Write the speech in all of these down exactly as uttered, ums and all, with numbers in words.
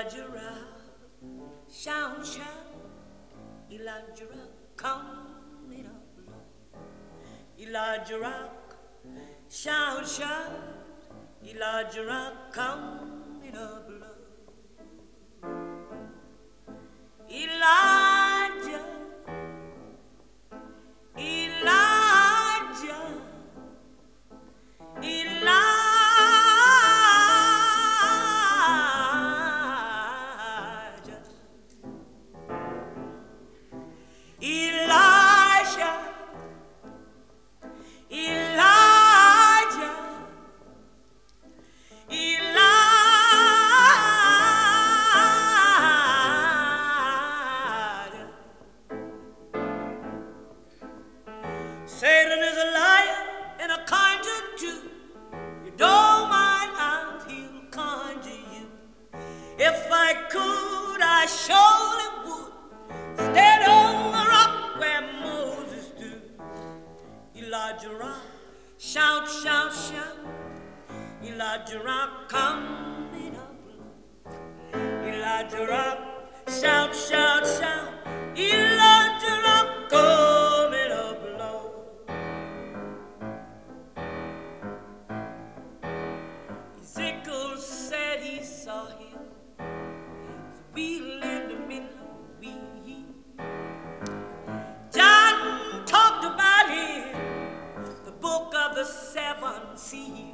Elijah Rock, shout, shout, Elijah Rock, coming up, Lord. Elijah Rock, shout, shout, Elijah Rock, coming up, Lord. Elijah, Elijah, Elijah. Elijah, Elijah, Elijah. Satan is a liar and a conjurer too. You don't mind how he'll conjure you. If I could, I surely would stand on the rock where Moses stood. Elijah Rock, shout, shout, shout. Elijah Rock, coming up, Lord. Elijah Rock, shout, shout, shout. Elijah Rock, coming up, Lord. Ezekiel said he saw him wheel in the middle of the wheel. John talked about him, the book of the seven seals.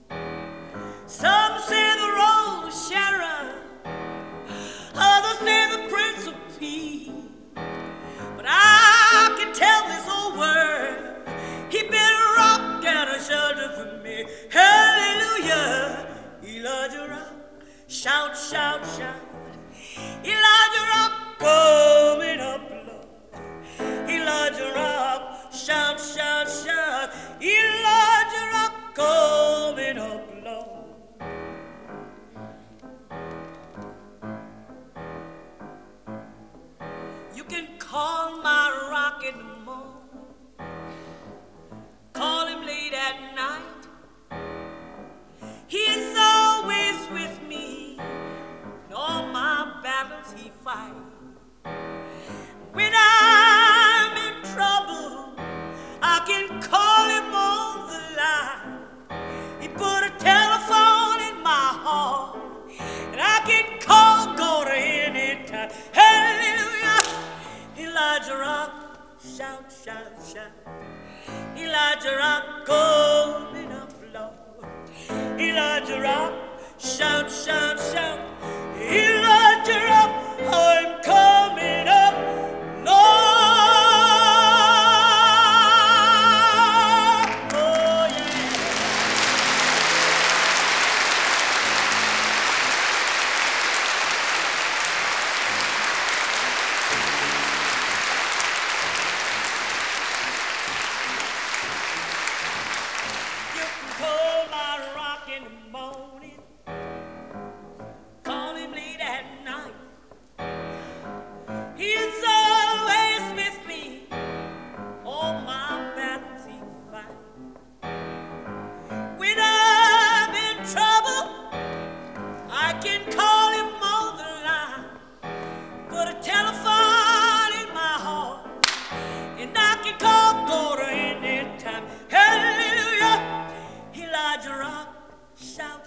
Some say the rose of Sharon, others say the Prince of Peace. But I can tell this old world, he been a rock and a shelter for me. Hallelujah, Elijah Rock, shout, shout, shout. Elijah Rock, coming up, Lord. Elijah Rock, shout, shout, shout. Elijah Rock, coming up, Lord. You can call my rock in the morning, call him late at night. He's always with me in all my battles he fight. When I'm in trouble, I can call him on the line. He put a telephone in my heart, and I can call God anytime. Hallelujah, Elijah Rock, shout, shout, shout. Elijah Rock, coming up, Lord. Elijah Rock, shout, shout, shout. Elijah Rock, I'm coming up, Lord. Oh, yeah. You can call my rock in the morning, call him late at night. He's always with me, all my battles he fight. When I'm in trouble, I can call him on the line. Put a telephone in my heart, and I can call God anytime. Hallelujah, Elijah Rock, shout,